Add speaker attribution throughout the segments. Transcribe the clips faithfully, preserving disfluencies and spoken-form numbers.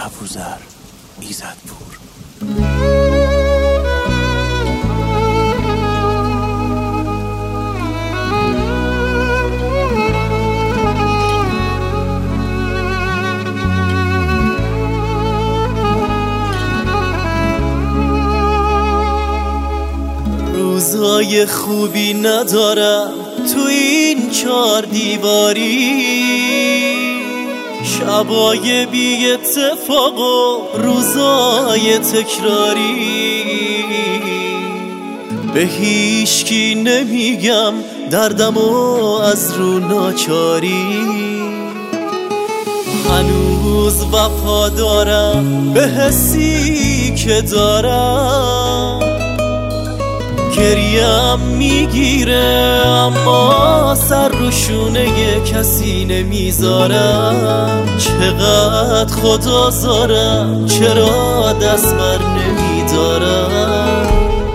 Speaker 1: ابوذر ایزدپور.
Speaker 2: روزای خوبی ندارم تو این چار دیواری، شبای بی اتفاق و روزای تکراری. به هیچکی نمیگم دردم و از رو ناچاری، هنوز وفا دارم به حسی که دارم. گریم میگیره اما سر رو شونه کسی نمیذارم. چقدر خدا زارم چرا دست بر نمیدارم.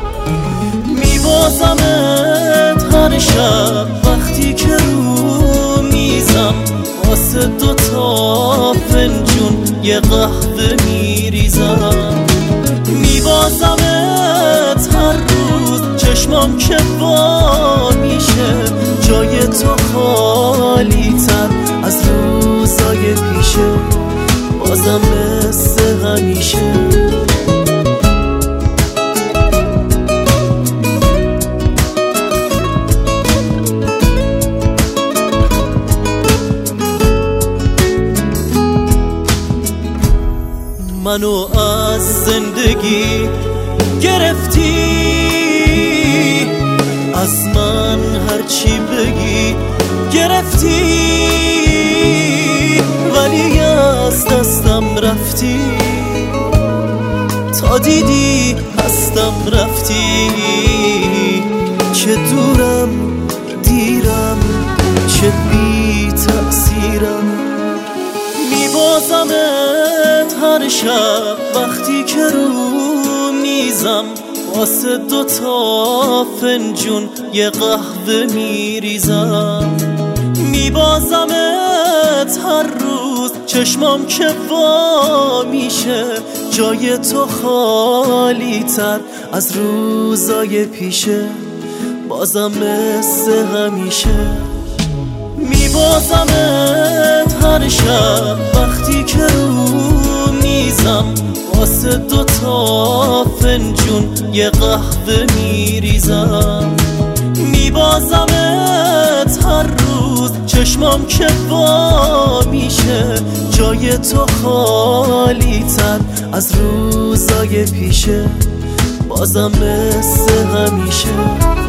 Speaker 2: میبازمت هر شب وقتی که رو میزم، واسه دوتا فنجون یه قهوه میریزم. میبازمت هر روز چشمام که وا میشه، جای تو خالی تر از روزای پیشه. بازم مثل همیشه منو از زندگی گرفتی، از من هرچی بگی گرفتی، ولی از دستم رفتی. تا دیدی هستم رفتی، چه دورم دیرم چه بی تأثیرم. میبازمت هر شب وقتی که رو میزم، واسه دوتا فنجون یه قهوه میریزم. میبازمت هر روز چشمام که وا میشه، جای تو خالی تر از روزای پیشه. بازم مثل همیشه میبازمت هر شب وقتی که رو میزم، واسه دوتا فنجون یه قهوه میریزم. میبازمت هر روز چشمام که وا میشه، جای تو خالی تر از روزای پیشه. بازم مثل همیشه